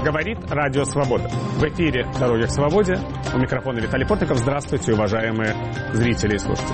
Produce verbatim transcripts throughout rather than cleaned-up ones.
Говорит Радио Свобода. В эфире «Дороги к свободе». У микрофона Виталий Портников. Здравствуйте, уважаемые зрители и слушатели.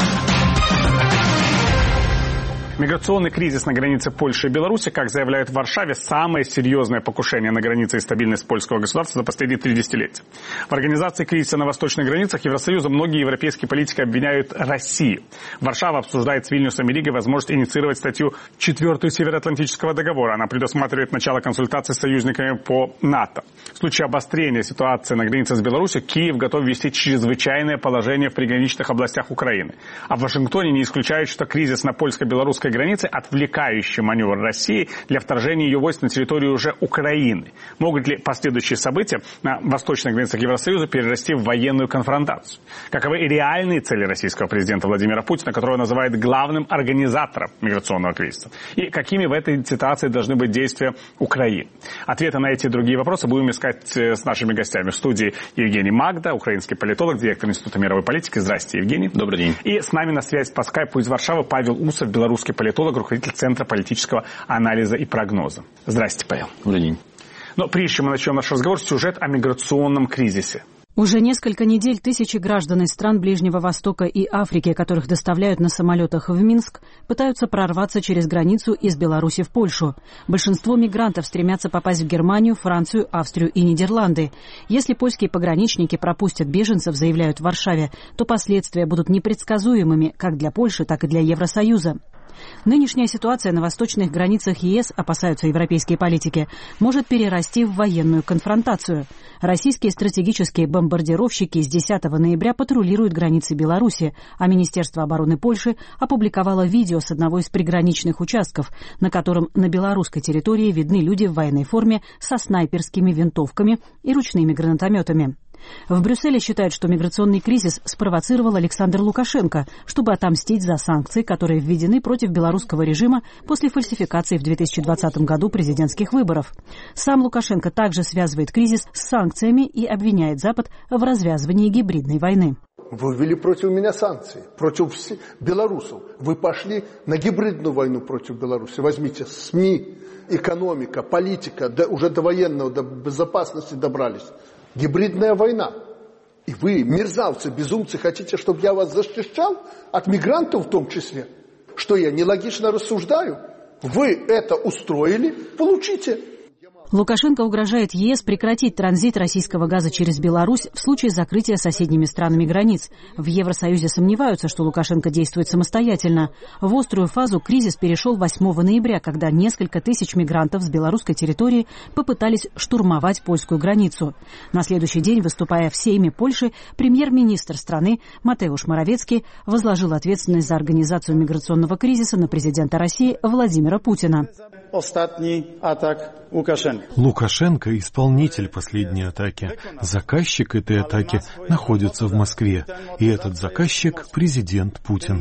Миграционный кризис на границе Польши и Беларуси, как заявляют в Варшаве, самое серьезное покушение на границе и стабильность польского государства за последние три десятилетия. В организации кризиса на восточных границах Евросоюза многие европейские политики обвиняют Россию. Варшава обсуждает с Вильнюсом и Ригой возможность инициировать статью четвертую Североатлантического договора. Она предусматривает начало консультаций с союзниками по НАТО. В случае обострения ситуации на границе с Беларусью Киев готов ввести чрезвычайное положение в приграничных областях Украины. А в Вашингтоне не исключают, что кризис на польско-белорусской границы, отвлекающий маневр России для вторжения ее войск на территорию уже Украины. Могут ли последующие события на восточных границах Евросоюза перерасти в военную конфронтацию? Каковы реальные цели российского президента Владимира Путина, которого называют главным организатором миграционного кризиса? И какими в этой ситуации должны быть действия Украины? Ответы на эти и другие вопросы будем искать с нашими гостями. В студии Евгений Магда, украинский политолог, директор Института мировой политики. Здравствуйте, Евгений. Добрый день. И с нами на связи по скайпу из Варшавы Павел Усов, белорусский политолог, руководитель Центра политического анализа и прогноза. Здравствуйте, Павел. Добрый день. Но прежде чем мы начнем наш разговор, сюжет о миграционном кризисе. Уже несколько недель тысячи граждан из стран Ближнего Востока и Африки, которых доставляют на самолетах в Минск, пытаются прорваться через границу из Беларуси в Польшу. Большинство мигрантов стремятся попасть в Германию, Францию, Австрию и Нидерланды. Если польские пограничники пропустят беженцев, заявляют в Варшаве, то последствия будут непредсказуемыми как для Польши, так и для Евросоюза. Нынешняя ситуация на восточных границах ЕС, опасаются европейские политики, может перерасти в военную конфронтацию. Российские стратегические бомбардировщики с десятого ноября патрулируют границы Беларуси, а Министерство обороны Польши опубликовало видео с одного из приграничных участков, на котором на белорусской территории видны люди в военной форме со снайперскими винтовками и ручными гранатометами. В Брюсселе считают, что миграционный кризис спровоцировал Александр Лукашенко, чтобы отомстить за санкции, которые введены против белорусского режима после фальсификации в две тысячи двадцатом году президентских выборов. Сам Лукашенко также связывает кризис с санкциями и обвиняет Запад в развязывании гибридной войны. Вы ввели против меня санкции, против всех белорусов. Вы пошли на гибридную войну против Беларуси. Возьмите СМИ, экономика, политика, до, уже до военного, до безопасности добрались. Гибридная война. И вы, мерзавцы, безумцы, хотите, чтобы я вас защищал? От мигрантов в том числе? Что я нелогично рассуждаю? Вы это устроили? Получите. Лукашенко угрожает ЕС прекратить транзит российского газа через Беларусь в случае закрытия соседними странами границ. В Евросоюзе сомневаются, что Лукашенко действует самостоятельно. В острую фазу кризис перешел восьмого ноября, когда несколько тысяч мигрантов с белорусской территории попытались штурмовать польскую границу. На следующий день, выступая в Сейме Польши, премьер-министр страны Матеуш Моровецкий возложил ответственность за организацию миграционного кризиса на президента России Владимира Путина. Ostatni atak Łukaszenki. Лукашенко – исполнитель последней атаки. Заказчик этой атаки находится в Москве. И этот заказчик – президент Путин.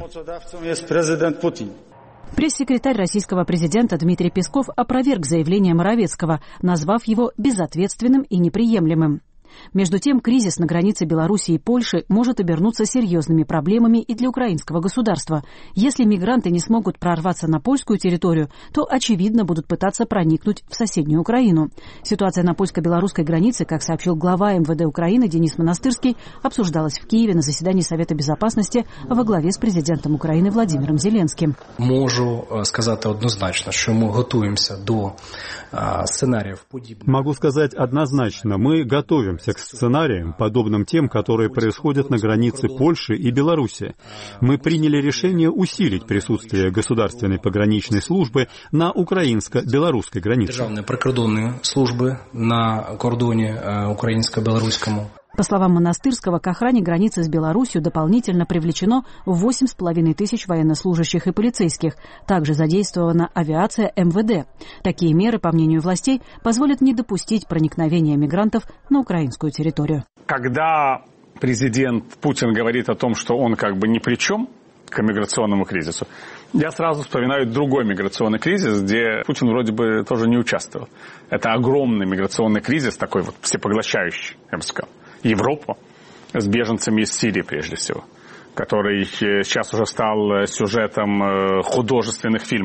Пресс-секретарь российского президента Дмитрий Песков опроверг заявление Моровецкого, назвав его безответственным и неприемлемым. Между тем, кризис на границе Беларуси и Польши может обернуться серьезными проблемами и для украинского государства. Если мигранты не смогут прорваться на польскую территорию, то, очевидно, будут пытаться проникнуть в соседнюю Украину. Ситуация на польско-белорусской границе, как сообщил глава эм вэ дэ Украины Денис Монастырский, обсуждалась в Киеве на заседании Совета безопасности во главе с президентом Украины Владимиром Зеленским. Можу сказать однозначно, что мы готовимся до сценариев. Могу сказать однозначно, мы готовимся к сценариям, подобным тем, которые происходят на границе Польши и Беларуси. Мы приняли решение усилить присутствие государственной пограничной службы на украинско-белорусской границе. Державные прикордонные службы на кордоне украинско-белорусскому. По словам Монастырского, к охране границы с Беларусью дополнительно привлечено восемь с половиной тысяч военнослужащих и полицейских. Также задействована авиация эм вэ дэ. Такие меры, по мнению властей, позволят не допустить проникновения мигрантов на украинскую территорию. Когда президент Путин говорит о том, что он как бы ни при чем к миграционному кризису, я сразу вспоминаю другой миграционный кризис, где Путин вроде бы тоже не участвовал. Это огромный миграционный кризис, такой вот всепоглощающий, я бы сказал. Европу с беженцами из Сирии, прежде всего, который сейчас уже стал сюжетом художественных фильмов.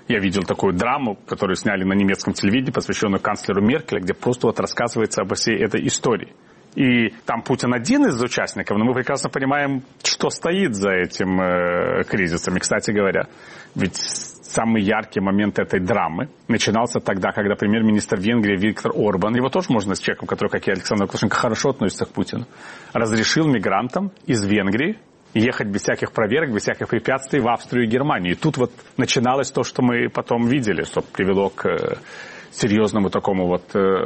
Я видел такую драму, которую сняли на немецком телевидении, посвященную канцлеру Меркель, где просто вот рассказывается обо всей этой истории. И там Путин один из участников, но мы прекрасно понимаем, что стоит за этим э, кризисом. И, кстати говоря, ведь самый яркий момент этой драмы начинался тогда, когда премьер-министр Венгрии Виктор Орбан, его тоже можно с человеком, который, как и Александр Лукашенко, хорошо относится к Путину, разрешил мигрантам из Венгрии ехать без всяких проверок, без всяких препятствий в Австрию и Германию. И тут вот начиналось то, что мы потом видели, что привело к серьезному такому вот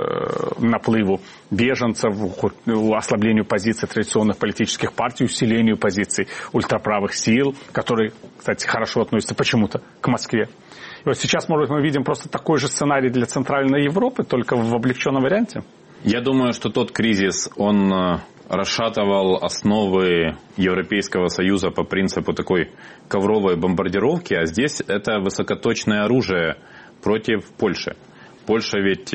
э, наплыву беженцев, ослаблению позиций традиционных политических партий, усилению позиций ультраправых сил, которые, кстати, хорошо относятся почему-то к Москве. И вот сейчас, может быть, мы видим просто такой же сценарий для Центральной Европы, только в облегченном варианте. Я думаю, что тот кризис, он расшатывал основы Европейского Союза по принципу такой ковровой бомбардировки, а здесь это высокоточное оружие против Польши. Польша ведь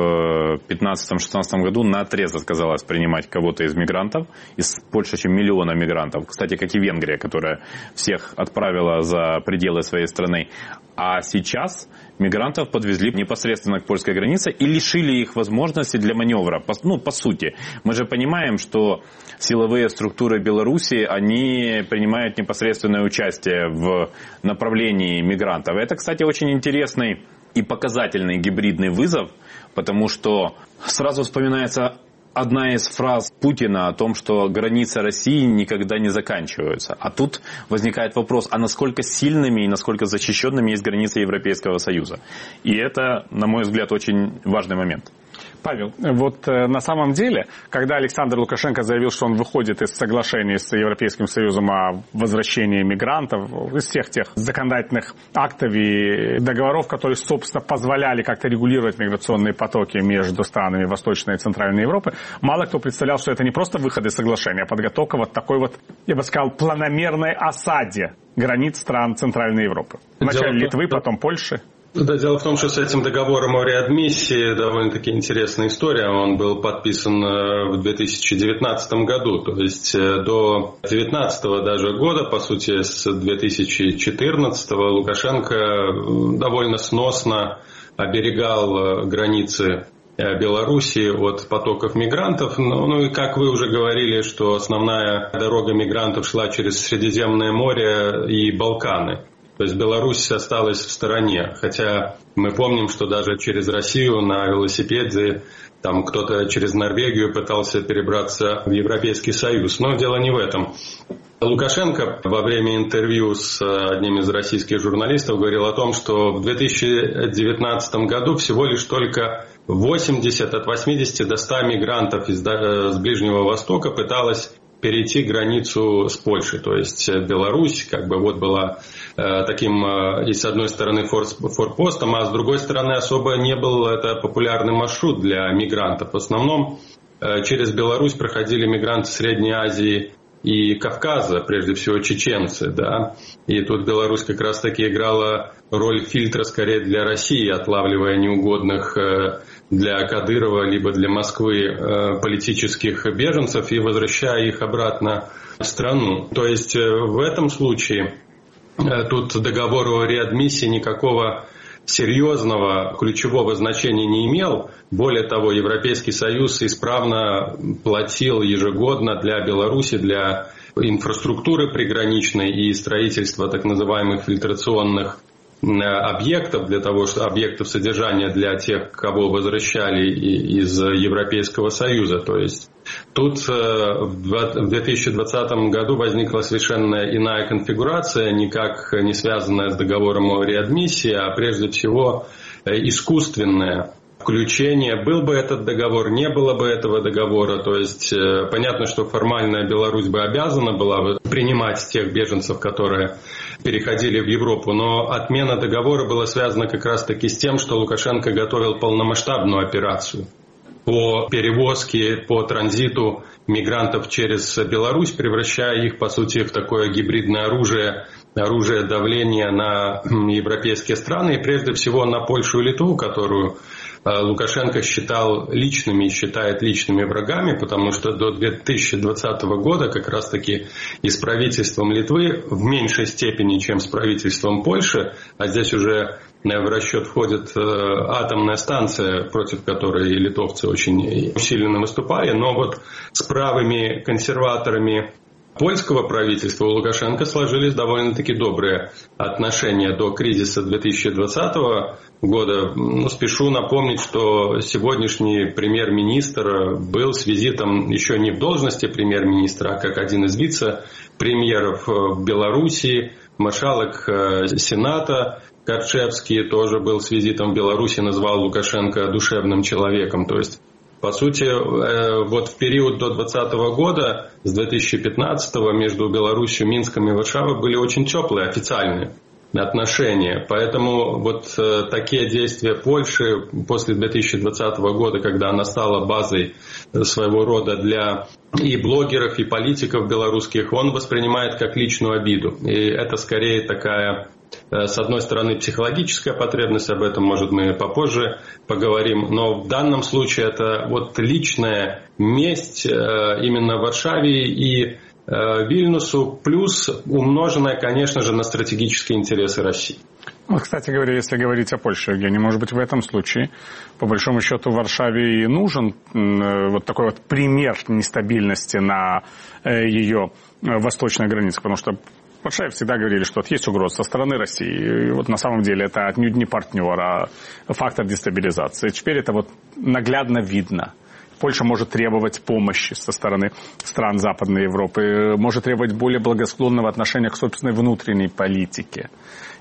в пятнадцатом-шестнадцатом году наотрез отказалась принимать кого-то из мигрантов, из больше, чем миллиона мигрантов. Кстати, как и Венгрия, которая всех отправила за пределы своей страны. А сейчас мигрантов подвезли непосредственно к польской границе и лишили их возможности для маневра. Ну, по сути. Мы же понимаем, что силовые структуры Беларуси, они принимают непосредственное участие в направлении мигрантов. Это, кстати, очень интересный и показательный гибридный вызов, потому что сразу вспоминается одна из фраз Путина о том, что границы России никогда не заканчиваются. А тут возникает вопрос, а насколько сильными и насколько защищенными есть границы Европейского Союза. И это, на мой взгляд, очень важный момент. Павел, вот э, на самом деле, когда Александр Лукашенко заявил, что он выходит из соглашений с Европейским Союзом о возвращении мигрантов, из всех тех законодательных актов и договоров, которые, собственно, позволяли как-то регулировать миграционные потоки между странами Восточной и Центральной Европы, мало кто представлял, что это не просто выход из соглашения, а подготовка вот такой вот, я бы сказал, планомерной осаде границ стран Центральной Европы. Вначале Литвы, потом Польши. Да, дело в том, что с этим договором о реадмиссии довольно-таки интересная история. Он был подписан в две тысячи девятнадцатом году. То есть до две тысячи девятнадцатого даже года, по сути, с две тысячи четырнадцатого Лукашенко довольно сносно оберегал границы Белоруссии от потоков мигрантов. Ну, ну и как вы уже говорили, что основная дорога мигрантов шла через Средиземное море и Балканы. То есть Беларусь осталась в стороне, хотя мы помним, что даже через Россию на велосипеде там кто-то через Норвегию пытался перебраться в Европейский Союз. Но дело не в этом. Лукашенко во время интервью с одним из российских журналистов говорил о том, что в две тысячи девятнадцатом году всего лишь только восемьдесят от восьмидесяти до ста мигрантов из, с Ближнего Востока пыталось перейти границу с Польшей. То есть Беларусь как бы вот была э, таким э, и с одной стороны форс, форпостом, а с другой стороны особо не был это популярный маршрут для мигрантов. В основном э, через Беларусь проходили мигранты Средней Азии и Кавказа, прежде всего чеченцы, да. И тут Беларусь как раз таки играла роль фильтра скорее для России, отлавливая неугодных э, для Кадырова либо для Москвы э, политических беженцев и возвращая их обратно в страну. То есть э, в этом случае э, тут договор о реадмиссии никакого серьезного ключевого значения не имел. Более того, Европейский Союз исправно платил ежегодно для Беларуси, для инфраструктуры приграничной и строительства так называемых фильтрационных объектов, для того, что объектов содержания для тех, кого возвращали из Европейского Союза. То есть тут в две тысячи двадцатом году возникла совершенно иная конфигурация, никак не связанная с договором о реадмиссии, а прежде всего искусственная. Включение, был бы этот договор, не было бы этого договора. То есть понятно, что формально Беларусь бы обязана была бы принимать тех беженцев, которые переходили в Европу. Но отмена договора была связана как раз-таки с тем, что Лукашенко готовил полномасштабную операцию по перевозке, по транзиту мигрантов через Беларусь, превращая их, по сути, в такое гибридное оружие, оружие давления на европейские страны, и прежде всего на Польшу и Литву, которую Лукашенко считал личными и считает личными врагами, потому что до две тысячи двадцатого года как раз-таки и с правительством Литвы в меньшей степени, чем с правительством Польши, а здесь уже в расчет входит атомная станция, против которой литовцы очень усиленно выступали, но вот с правыми консерваторами польского правительства у Лукашенко сложились довольно-таки добрые отношения до кризиса две тысячи двадцатого года. Ну, спешу напомнить, что сегодняшний премьер-министр был с визитом еще не в должности премьер-министра, а как один из вице-премьеров в Белоруссии. Маршалок Сената Корчевский тоже был с визитом в Беларуси, назвал Лукашенко душевным человеком. То есть, по сути, вот в период до двадцатого года, с две тысячи пятнадцатого, между Беларусью, Минском и Варшавой были очень теплые, официальные отношения. Поэтому вот такие действия Польши после две тысячи двадцатого года, когда она стала базой своего рода для и блогеров, и политиков белорусских, он воспринимает как личную обиду. И это скорее такая, с одной стороны, психологическая потребность, об этом, может, мы попозже поговорим, но в данном случае это вот личная месть именно Варшаве и Вильнюсу, плюс умноженная, конечно же, на стратегические интересы России. Вот, кстати говоря, если говорить о Польше, Евгений, может быть, в этом случае, по большому счету, Варшаве и нужен вот такой вот пример нестабильности на ее восточной границе, потому что в Варшаве всегда говорили, что вот есть угроза со стороны России. И вот на самом деле это отнюдь не партнер, а фактор дестабилизации. Теперь это вот наглядно видно. Польша может требовать помощи со стороны стран Западной Европы, может требовать более благосклонного отношения к собственной внутренней политике.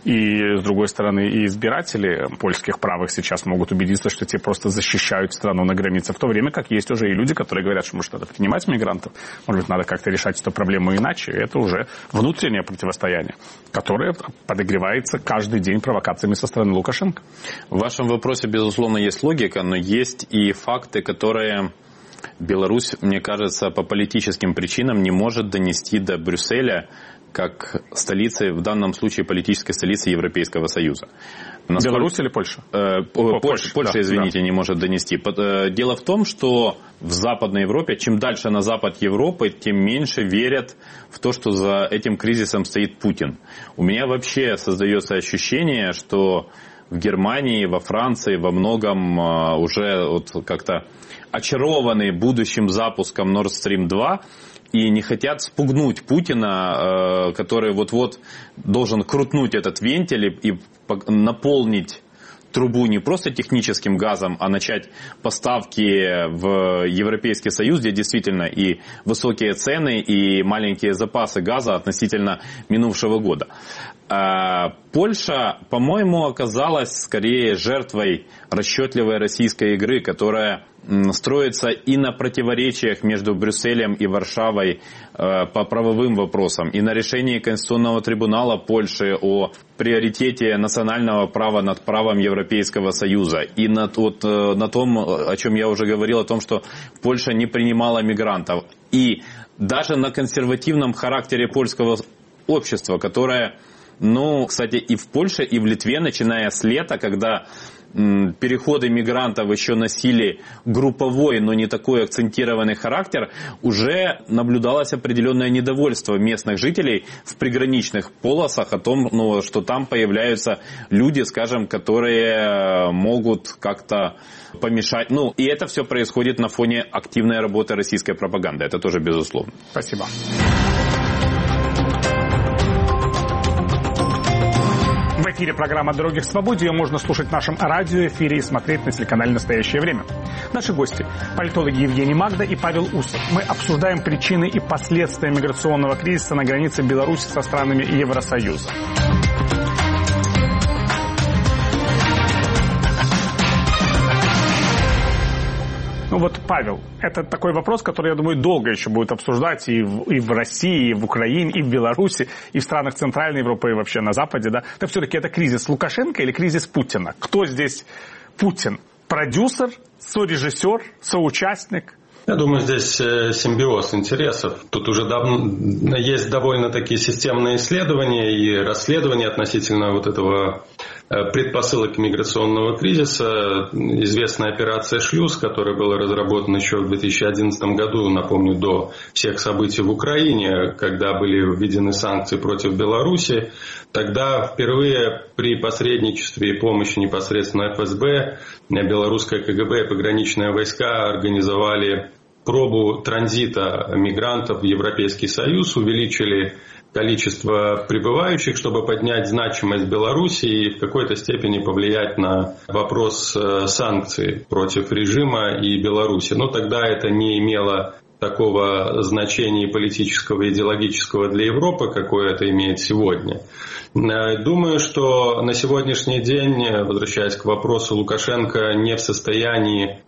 И, с другой стороны, и избиратели польских правых сейчас могут убедиться, что те просто защищают страну на границе. В то время как есть уже и люди, которые говорят, что, может, надо принимать мигрантов, может быть, надо как-то решать эту проблему иначе. Это уже внутреннее противостояние, которое подогревается каждый день провокациями со стороны Лукашенко. В вашем вопросе, безусловно, есть логика, но есть и факты, которые Беларусь, мне кажется, по политическим причинам не может донести до Брюсселя как столицы, в данном случае политической столицы Европейского Союза. Насколько... Беларусь или Польша? Э, О, Польша, Польша да, извините, да. не может донести. Дело в том, что в Западной Европе, чем дальше на запад Европы, тем меньше верят в то, что за этим кризисом стоит Путин. У меня вообще создается ощущение, что в Германии, во Франции во многом уже вот как-то очарованы будущим запуском Nord Stream два и не хотят спугнуть Путина, который вот-вот должен крутнуть этот вентиль и наполнить трубу не просто техническим газом, а начать поставки в Европейский Союз, где действительно и высокие цены, и маленькие запасы газа относительно минувшего года. Польша, по-моему, оказалась скорее жертвой расчетливой российской игры, которая строится и на противоречиях между Брюсселем и Варшавой по правовым вопросам, и на решении Конституционного трибунала Польши о приоритете национального права над правом Европейского Союза, и на, вот, на том, о чем я уже говорил, о том, что Польша не принимала мигрантов. И даже на консервативном характере польского общества, которое, ну, кстати, и в Польше, и в Литве, начиная с лета, когда переходы мигрантов еще носили групповой, но не такой акцентированный характер, уже наблюдалось определенное недовольство местных жителей в приграничных полосах о том, ну, что там появляются люди, скажем, которые могут как-то помешать. Ну, и это все происходит на фоне активной работы российской пропаганды. Это тоже безусловно. Спасибо. В эфире программа «Дороги к свободе». Ее можно слушать в нашем радиоэфире и смотреть на телеканале «Настоящее время». Наши гости – политологи Евгений Магда и Павел Усов. Мы обсуждаем причины и последствия миграционного кризиса на границе Беларуси со странами Евросоюза. Ну вот, Павел, это такой вопрос, который, я думаю, долго еще будет обсуждать и в, и в России, и в Украине, и в Беларуси, и в странах Центральной Европы, и вообще на Западе, да. Так все-таки это кризис Лукашенко или кризис Путина? Кто здесь Путин? Продюсер, сорежиссер, соучастник? Я думаю, здесь симбиоз интересов. Тут уже давно есть довольно такие системные исследования и расследования относительно вот этого предпосылок миграционного кризиса. Известная операция «Шлюз», которая была разработана еще в две тысячи одиннадцатом году, напомню, до всех событий в Украине, когда были введены санкции против Беларуси. Тогда впервые при посредничестве и помощи непосредственно эф эс бэ белорусское ка гэ бэ и пограничные войска организовали пробу транзита мигрантов в Европейский Союз, увеличили количество прибывающих, чтобы поднять значимость Беларуси и в какой-то степени повлиять на вопрос санкций против режима и Беларуси. Но тогда это не имело такого значения политического и идеологического для Европы, какое это имеет сегодня. Думаю, что на сегодняшний день, возвращаясь к вопросу, Лукашенко не в состоянии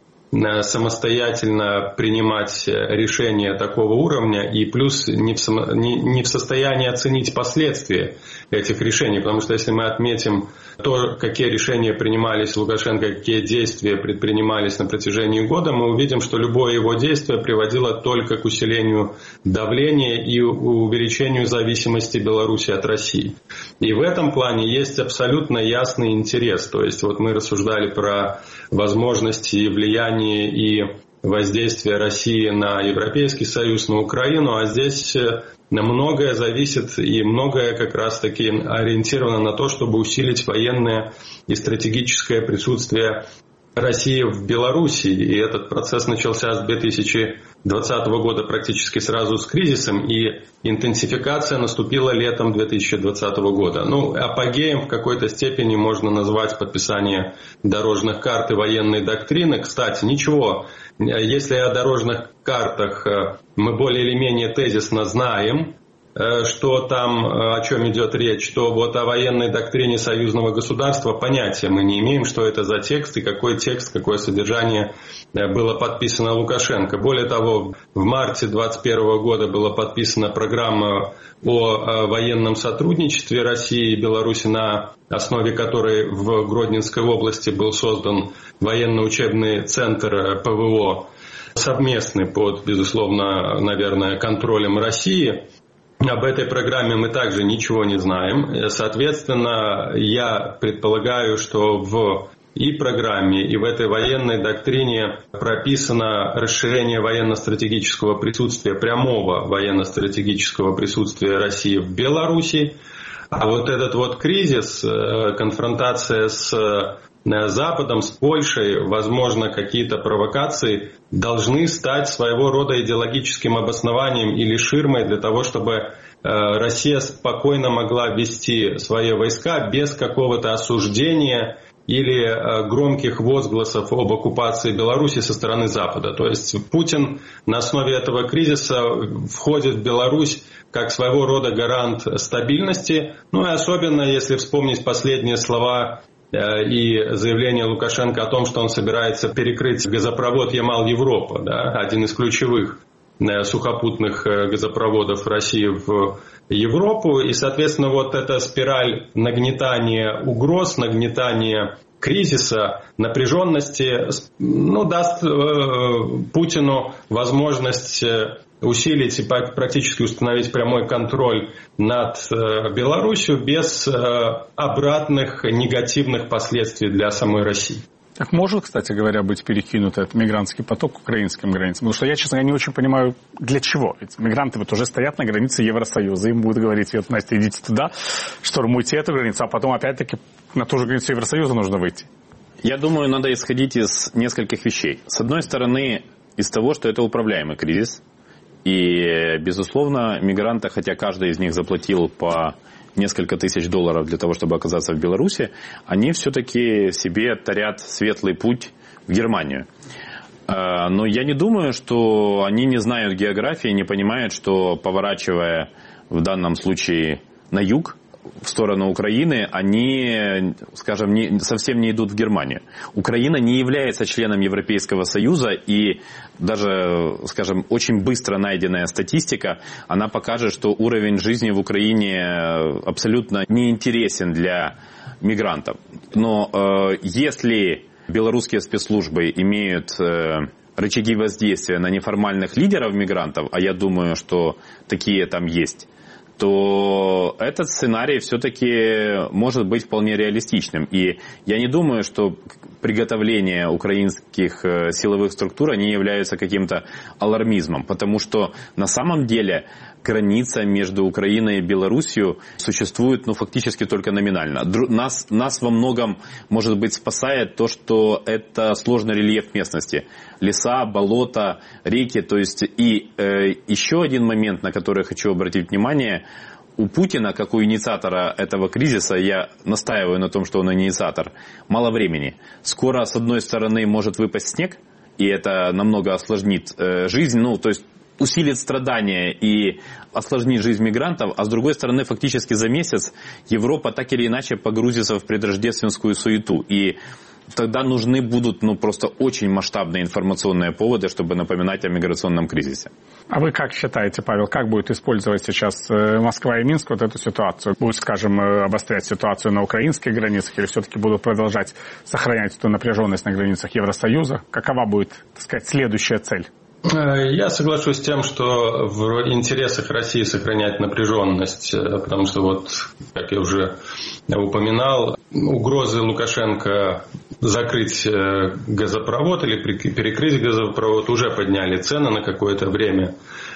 самостоятельно принимать решения такого уровня и плюс не в, само, не, не в состоянии оценить последствия этих решений. Потому что если мы отметим то, какие решения принимались Лукашенко, какие действия предпринимались на протяжении года, мы увидим, что любое его действие приводило только к усилению давления и увеличению зависимости Беларуси от России. И в этом плане есть абсолютно ясный интерес. То есть вот мы рассуждали про возможности и влияние и воздействие России на Европейский Союз, на Украину, а здесь многое зависит и многое как раз-таки ориентировано на то, чтобы усилить военное и стратегическое присутствие России в Беларуси. И этот процесс начался с две тысячи двадцатого года практически сразу с кризисом, и интенсификация наступила летом две тысячи двадцатого года. Ну, апогеем в какой-то степени можно назвать подписание дорожных карт и военной доктрины. Кстати, ничего, если о дорожных картах мы более или менее тезисно знаем, что там, о чем идет речь, то вот о военной доктрине союзного государства понятия мы не имеем, что это за текст и какой текст, какое содержание было подписано Лукашенко. Более того, в марте двадцать первого года была подписана программа о военном сотрудничестве России и Беларуси, на основе которой в Гродненской области был создан военно-учебный центр пэ вэ о, совместный под, безусловно, наверное, контролем России. Об этой программе мы также ничего не знаем. Соответственно, я предполагаю, что в и программе, и в этой военной доктрине прописано расширение военно-стратегического присутствия, прямого военно-стратегического присутствия России в Беларуси. А вот этот вот кризис, конфронтация с Западом, с Польшей, возможно, какие-то провокации должны стать своего рода идеологическим обоснованием или ширмой для того, чтобы Россия спокойно могла вести свои войска без какого-то осуждения или громких возгласов об оккупации Беларуси со стороны Запада. То есть Путин на основе этого кризиса входит в Беларусь как своего рода гарант стабильности. Ну и особенно, если вспомнить последние слова и заявление Лукашенко о том, что он собирается перекрыть газопровод Ямал-Европа, да, один из ключевых сухопутных газопроводов России в Европу. И, соответственно, вот эта спираль нагнетания угроз, нагнетания кризиса, напряженности, ну, даст э, Путину возможность усилить и практически установить прямой контроль над э, Беларусью без э, обратных негативных последствий для самой России. Так может, кстати говоря, быть перекинут этот мигрантский поток к украинским границам? Потому что я, честно говоря, не очень понимаю, для чего. Ведь мигранты вот уже стоят на границе Евросоюза, им будут говорить: вот, Настя, идите туда, штурмуйте эту границу, а потом опять-таки на ту же границу Евросоюза нужно выйти. Я думаю, надо исходить из нескольких вещей. С одной стороны, из того, что это управляемый кризис. И, безусловно, мигранты, хотя каждый из них заплатил по несколько тысяч долларов для того, чтобы оказаться в Беларуси, они все-таки себе тарят светлый путь в Германию. Но я не думаю, что они не знают географии, не понимают, что, поворачивая в данном случае на юг, в сторону Украины, они, скажем, не, совсем не идут в Германию. Украина не является членом Европейского Союза, и даже, скажем, очень быстро найденная статистика, она покажет, что уровень жизни в Украине абсолютно неинтересен для мигрантов. Но э, если белорусские спецслужбы имеют э, рычаги воздействия на неформальных лидеров мигрантов, а я думаю, что такие там есть, то этот сценарий все-таки может быть вполне реалистичным. И я не думаю, что приготовление украинских силовых структур они являются каким-то алармизмом, потому что на самом деле граница между Украиной и Белоруссией существует, ну, фактически только номинально. Нас, нас во многом, может быть, спасает то, что это сложный рельеф местности. Леса, болота, реки. То есть и э, еще один момент, на который я хочу обратить внимание. У Путина, как у инициатора этого кризиса, я настаиваю на том, что он инициатор, мало времени. Скоро, с одной стороны, может выпасть снег, и это намного осложнит э, жизнь, ну, то есть усилит страдания и осложнит жизнь мигрантов, а с другой стороны, фактически за месяц Европа так или иначе погрузится в предрождественскую суету. И тогда нужны будут, ну, просто очень масштабные информационные поводы, чтобы напоминать о миграционном кризисе. А вы как считаете, Павел, как будет использовать сейчас Москва и Минск вот эту ситуацию? Будут, скажем, обострять ситуацию на украинских границах или все-таки будут продолжать сохранять эту напряженность на границах Евросоюза? Какова будет, так сказать, следующая цель? Я соглашусь с тем, что в интересах России сохранять напряженность, потому что, вот, как я уже упоминал, угрозы Лукашенко закрыть газопровод или перекрыть газопровод уже подняли цены на какое-то время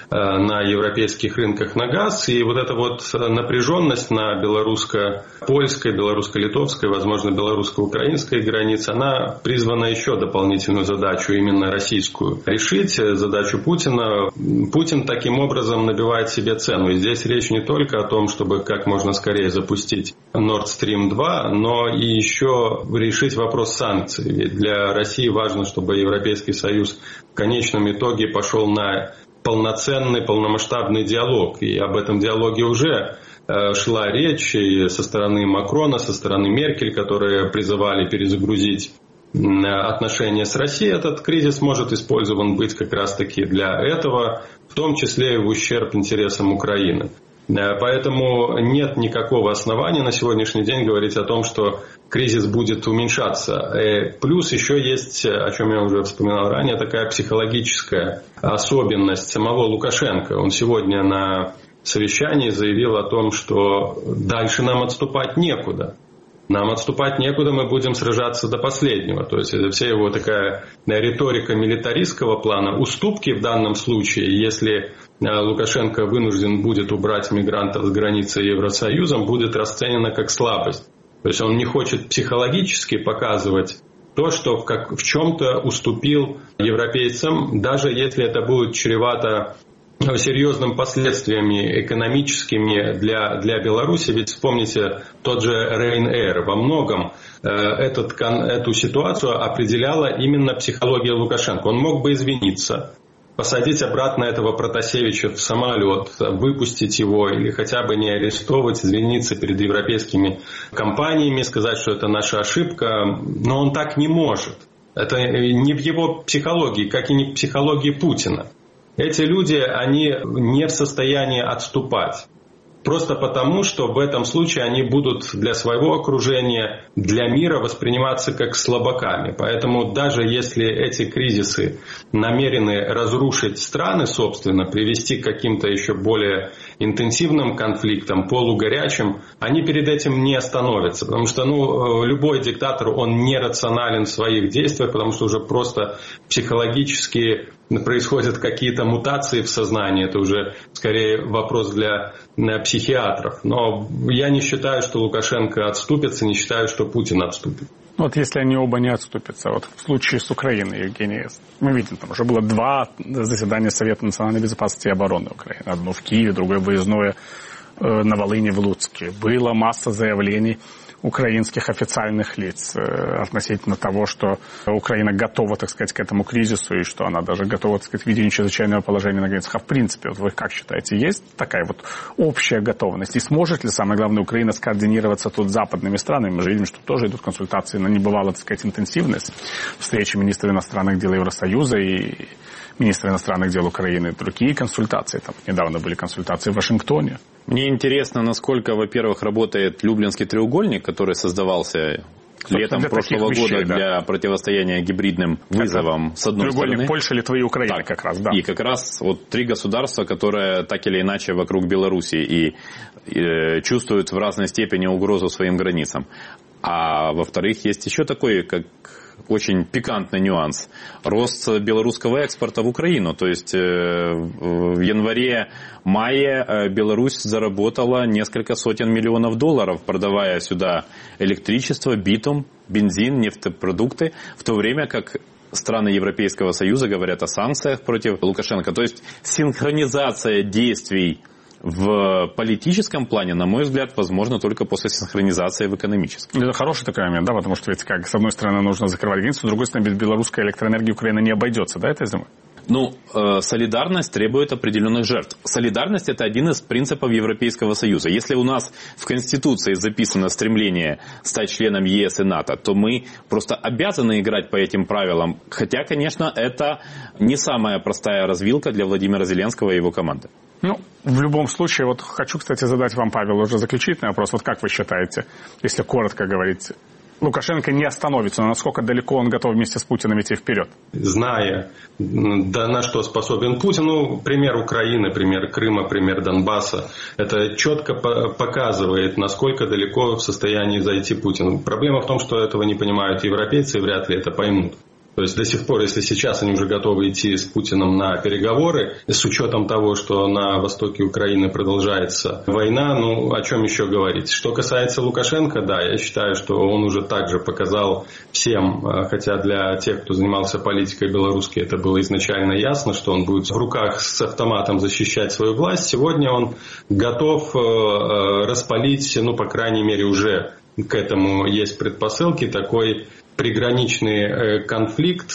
на европейских рынках на газ. И вот эта вот напряженность на белорусско-польской, белорусско-литовской, возможно, белорусско-украинской границе, она призвана еще дополнительную задачу, именно российскую, решить, задачу Путина. Путин таким образом набивает себе цену. И здесь речь не только о том, чтобы как можно скорее запустить Nord Stream два, но и еще решить вопрос санкций. Ведь для России важно, чтобы Европейский Союз в конечном итоге пошел на полноценный, полномасштабный диалог. И об этом диалоге уже э, шла речь и со стороны Макрона, со стороны Меркель, которые призывали перезагрузить э, отношения с Россией. Этот кризис может использован быть как раз-таки для этого, в том числе и в ущерб интересам Украины. Э, поэтому нет никакого основания на сегодняшний день говорить о том, что кризис будет уменьшаться. Плюс еще есть, о чем я уже вспоминал ранее, такая психологическая особенность самого Лукашенко. Он сегодня на совещании заявил о том, что дальше нам отступать некуда. Нам отступать некуда, мы будем сражаться до последнего. То есть это вся его такая риторика милитаристского плана. Уступки в данном случае, если Лукашенко вынужден будет убрать мигрантов с границы Евросоюзом, будет расценена как слабость. То есть он не хочет психологически показывать то, что в, как, в чем-то уступил европейцам, даже если это будет чревато серьезными последствиями экономическими для, для Беларуси. Ведь вспомните тот же Ryanair. Во многом э, этот, эту ситуацию определяла именно психология Лукашенко. Он мог бы извиниться, посадить обратно этого Протасевича в самолет, выпустить его или хотя бы не арестовывать, извиниться перед европейскими компаниями, сказать, что это наша ошибка. Но он так не может. Это не в его психологии, как и не в психологии Путина. Эти люди, они не в состоянии отступать. Просто потому, что в этом случае они будут для своего окружения, для мира восприниматься как слабаками. Поэтому даже если эти кризисы намерены разрушить страны, собственно, привести к каким-то еще более интенсивным конфликтам, полугорячим, они перед этим не остановятся. Потому что ну, любой диктатор, он нерационален в своих действиях, потому что уже просто психологически происходят какие-то мутации в сознании. Это уже скорее вопрос для психиатров. Но я не считаю, что Лукашенко отступится, не считаю, что Путин отступит. Вот если они оба не отступятся, вот в случае с Украиной, Евгений, мы видим, там уже было два заседания Совета национальной безопасности и обороны Украины. Одно в Киеве, другое выездное на Волыни, в Луцке. Была масса заявлений украинских официальных лиц относительно того, что Украина готова, так сказать, к этому кризису и что она даже готова, так сказать, к ведению чрезвычайного положения на границах. А в принципе, вот вы как считаете, есть такая вот общая готовность? И сможет ли, самое главное, Украина скоординироваться тут с западными странами? Мы же видим, что тоже идут консультации на небывалую, так сказать, интенсивность. Встречи министра иностранных дел Евросоюза и министра иностранных дел Украины. Другие консультации. Там недавно были консультации в Вашингтоне. Мне интересно, насколько, во-первых, работает Люблинский треугольник, который создавался летом прошлого вещей, года да. для противостояния гибридным вызовам как с одной стороны. Польша, Литва и Украина так, как раз, да. И как раз вот три государства, которые так или иначе вокруг Беларуси и, и чувствуют в разной степени угрозу своим границам. А во-вторых, есть еще такой, как очень пикантный нюанс. Рост белорусского экспорта в Украину. То есть в январе-мае Беларусь заработала несколько сотен миллионов долларов, продавая сюда электричество, битум, бензин, нефтепродукты, в то время как страны Европейского Союза говорят о санкциях против Лукашенко. То есть синхронизация действий в политическом плане, на мой взгляд, возможно только после синхронизации в экономическом. Это хороший такой момент, да, потому что ведь как с одной стороны нужно закрывать границу, с другой стороны без белорусской электроэнергии Украина не обойдется, да, этой зимой? Ну, э, солидарность требует определенных жертв. Солидарность – это один из принципов Европейского Союза. Если у нас в Конституции записано стремление стать членом ЕС и НАТО, то мы просто обязаны играть по этим правилам. Хотя, конечно, это не самая простая развилка для Владимира Зеленского и его команды. Ну, в любом случае, вот хочу, кстати, задать вам, Павел, уже заключительный вопрос. Вот как вы считаете, если коротко говорить, Лукашенко не остановится, но насколько далеко он готов вместе с Путиным идти вперед? Зная, да, на что способен Путин, ну, пример Украины, пример Крыма, пример Донбасса, это четко показывает, насколько далеко в состоянии зайти Путин. Проблема в том, что этого не понимают европейцы и вряд ли это поймут. То есть до сих пор, если сейчас они уже готовы идти с Путиным на переговоры, с учетом того, что на востоке Украины продолжается война, ну о чем еще говорить? Что касается Лукашенко, да, я считаю, что он уже также показал всем, хотя для тех, кто занимался политикой белорусской, это было изначально ясно, что он будет в руках с автоматом защищать свою власть. Сегодня он готов распалить, ну, по крайней мере, уже к этому есть предпосылки, такой приграничный конфликт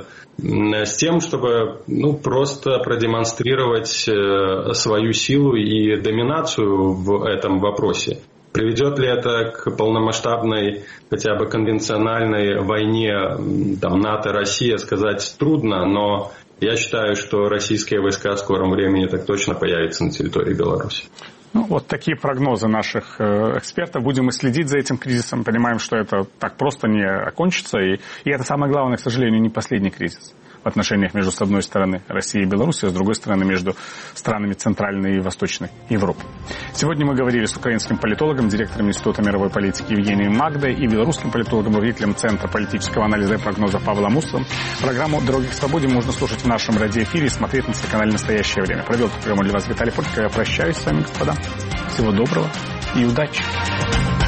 с тем, чтобы ну, просто продемонстрировать свою силу и доминацию в этом вопросе. Приведет ли это к полномасштабной, хотя бы конвенциональной войне там, НАТО-Россия, сказать трудно, но я считаю, что российские войска в скором времени так точно появятся на территории Беларуси. Ну, вот такие прогнозы наших экспертов. Будем мы следить за этим кризисом. Понимаем, что это так просто не окончится. И, и это самое главное, к сожалению, не последний кризис в отношениях между, с одной стороны, Россией и Беларусью, а с другой стороны, между странами Центральной и Восточной Европы. Сегодня мы говорили с украинским политологом, директором Института мировой политики Евгением Магдой и белорусским политологом, руководителем Центра политического анализа и прогноза Павлом Усовым. Программу «Дороги к свободе» можно слушать в нашем радиоэфире и смотреть на телеканале «Настоящее время». Провел программу для вас Виталий Портников. Я прощаюсь с вами, господа. Всего доброго и удачи.